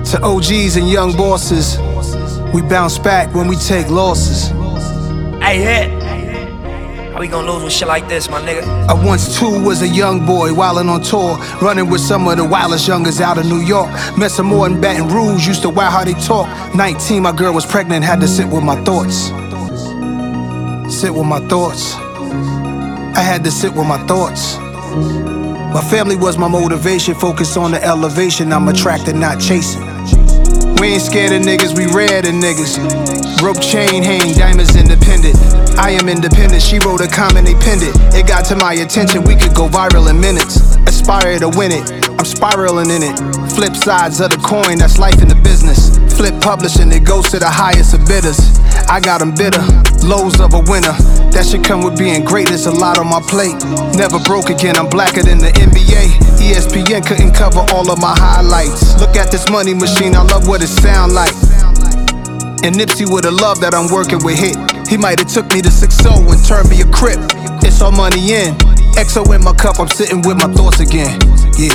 To OGs and young bosses, we bounce back when we take losses. Hey, hit. How we gonna lose with shit like this, my nigga? I once too was a young boy wildin' on tour, running with some of the wildest youngers out of New York. Met some more in Baton Rouge, used to wow how they talk. 19, my girl was pregnant, had to sit with my thoughts. Sit with my thoughts. I had to sit with my thoughts. My family was my motivation, focus on the elevation. I'm attracted, not chasing. We ain't scared of niggas, we rare than niggas. Rope chain hang, diamonds independent. I am independent, she wrote a comment, they pinned it. It got to my attention, we could go viral in minutes. Aspire to win it, I'm spiraling in it. Flip sides of the coin, that's life in the business. Flip publishing, it goes to the highest of bidders. I got them bitter, lows of a winner. That should come with being great, there's a lot on my plate. Never broke again, I'm blacker than the NBA. ESPN couldn't cover all of my highlights. Look at this money machine, I love what it sound like. And Nipsey would've loved that I'm working with Hit. He might've took me to 6-0 and turned me a crip. It's all money in, XO in my cup, I'm sitting with my thoughts again. Yeah.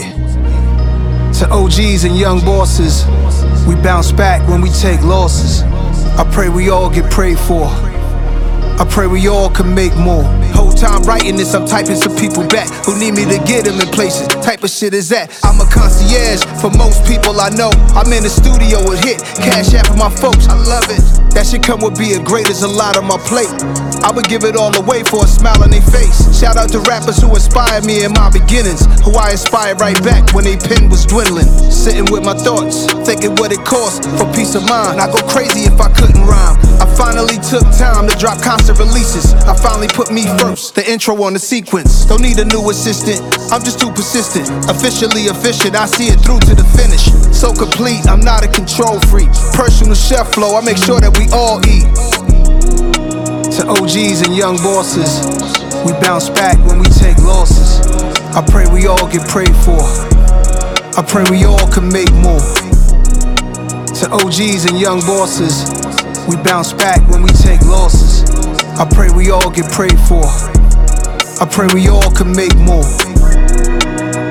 To OGs and young bosses, we bounce back when we take losses. I pray we all get prayed for. I pray we all can make more. Whole time writing this, I'm typing some people back who need me to get them in places. Type of shit is that? I'm a concierge for most people I know. I'm in the studio with Hit, cash app for my folks. I love it. That shit come with being great, there's a lot on my plate. I would give it all away for a smile on their face. Shout out to rappers who inspired me in my beginnings, who I inspired right back when they pen was dwindling. Sitting with my thoughts, thinking what it costs for peace of mind. I go crazy if I couldn't rhyme. I finally took time to drop constant releases. I finally put me first, the intro on the sequence. Don't need a new assistant, I'm just too persistent. Officially efficient, I see it through to the finish. So complete, I'm not a control freak. Personal chef flow, I make sure that we all eat. To OGs and young bosses, we bounce back when we take losses. I pray we all get prayed for. I pray we all can make more. To OGs and young bosses, we bounce back when we take losses. I pray we all get prayed for. I pray we all can make more.